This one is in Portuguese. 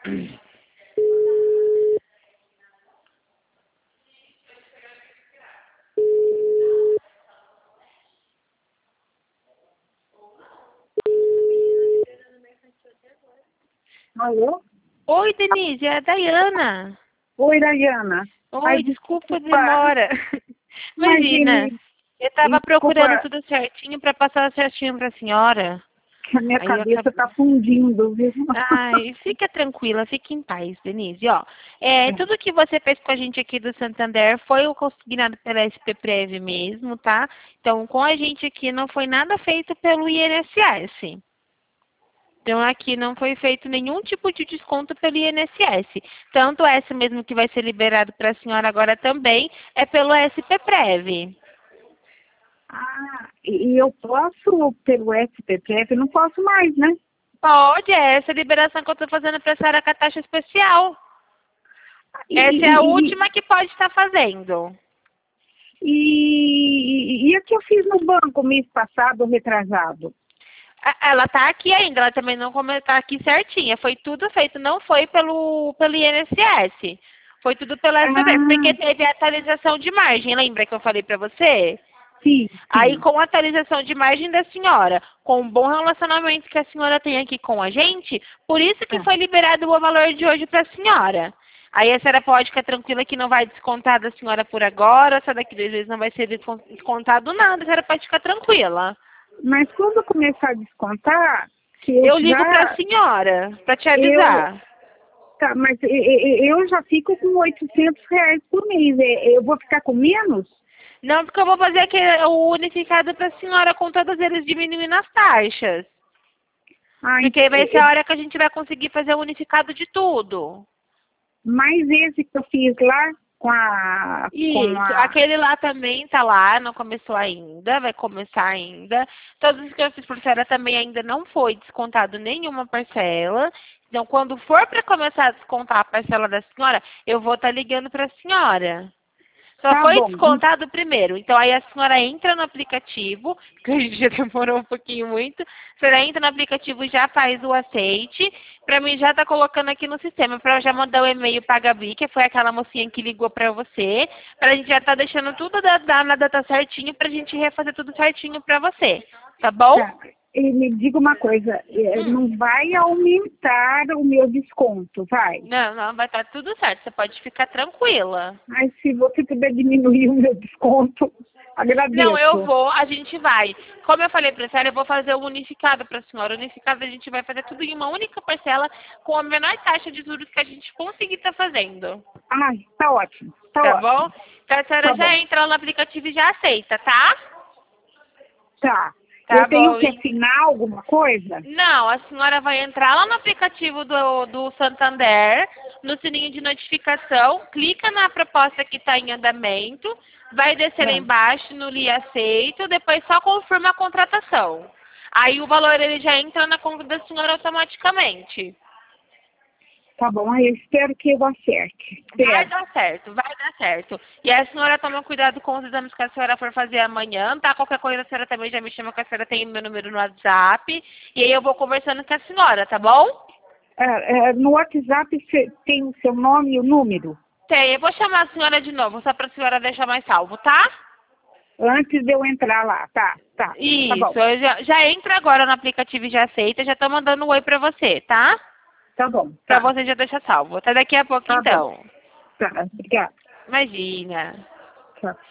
Alô? Oi, Denise, é a Dayana. Oi, Dayana. Oi, Ai, desculpa a desculpa. demora. Imagina, Imagine, eu estava procurando desculpa, tudo certinho para passar certinho para a senhora. que a minha Aí eu cabeça acabei... tá fundindo, viu? Ai, fica tranquila, fique em paz, Denise. Ó, tudo que você fez com a gente aqui do Santander foi o consignado pela SP Prev mesmo, tá? Então, com a gente aqui não foi nada feito pelo INSS. Então, aqui não foi feito nenhum tipo de desconto pelo INSS. Tanto essa mesmo que vai ser liberado para a senhora agora também é pelo SPPrev. E eu posso, pelo SPPF, não posso mais, né? Pode, é essa liberação que eu estou fazendo para a senhora com a taxa especial. E, Essa é a e, última que pode estar fazendo. e a que eu fiz no banco mês passado, retrasado? Ela está aqui ainda, ela também não está aqui certinha. Foi tudo feito, não foi pelo INSS. Foi tudo pelo SPPrev, porque Ah, teve a atualização de margem, lembra que eu falei para você? sim, Aí, sim. com a atualização de margem da senhora, com o bom relacionamento que a senhora tem aqui com a gente, por isso que Ah, foi liberado o valor de hoje para a senhora. Aí a senhora pode ficar tranquila que não vai descontar da senhora por agora, só daqui 2 vezes não vai ser descontado nada, a senhora pode ficar tranquila. mas quando eu começar a descontar, que Eu ligo para a senhora, para te eu, avisar. tá, mas eu já fico com R$ 800 por mês. Eu vou ficar com menos? Não, porque eu vou fazer o unificado para a senhora com todos eles diminuindo as taxas. Ah, Porque aí vai ser a hora que a gente vai conseguir fazer o unificado de tudo. mas esse que eu fiz lá com Isso, a, aquele lá também tá lá, não começou ainda, vai começar ainda. Todos os que eu fiz por senhora também ainda não foi descontado nenhuma parcela. Então, quando for para começar a descontar a parcela da senhora, eu vou estar ligando para a senhora. Só tá foi bom. descontado primeiro. Então, aí a senhora entra no aplicativo, que a gente já demorou um pouquinho muito. A senhora entra no aplicativo e já faz o aceite. Pra mim, já tá colocando aqui no sistema. Pra eu já mandar o e-mail pra Gabi, que foi aquela mocinha que ligou pra você. Pra gente já tá deixando tudo na data certinho, pra gente refazer tudo certinho pra você. Tá bom? Tá. E me diga uma coisa, Hum. não vai aumentar o meu desconto, vai? Não, não, vai estar tudo certo. Você pode ficar tranquila. Mas se você puder diminuir o meu desconto, Não, eu agradeço. vou, a gente vai. Como eu falei pra senhora, eu vou fazer o unificado pra senhora. O unificado a gente vai fazer tudo em uma única parcela com a menor taxa de juros que a gente conseguir estar fazendo. Ai, tá ótimo, tá Tá bom? ótimo. Então a senhora Tá já bom, entra lá no aplicativo e já aceita, tá? tá. Eu Tá tenho bom. que assinar alguma coisa? Não, a senhora vai entrar lá no aplicativo do Santander, no sininho de notificação, clica na proposta que está em andamento, vai descer lá É. embaixo no Li Aceito, depois só confirma a contratação. Aí o valor ele já entra na conta da senhora automaticamente. Tá bom, aí eu espero que eu acerte. Vai Espero. dar certo, vai dar certo. E a senhora toma cuidado com os exames que a senhora for fazer amanhã, tá? Qualquer coisa a senhora também já me chama, que a senhora tem meu número no WhatsApp. E aí eu vou conversando com a senhora, tá bom? No WhatsApp tem o seu nome e o número, Tem, eu vou chamar a senhora de novo, só para a senhora deixar mais salvo, tá? antes de eu entrar lá. Tá Isso, bom, eu já entra agora no aplicativo e já aceita, já tô mandando um oi pra você, tá? tá bom, Pra tá, você já deixar salvo. Até daqui a pouco tá bom. então. Tá, obrigada. Imagina. Tchau.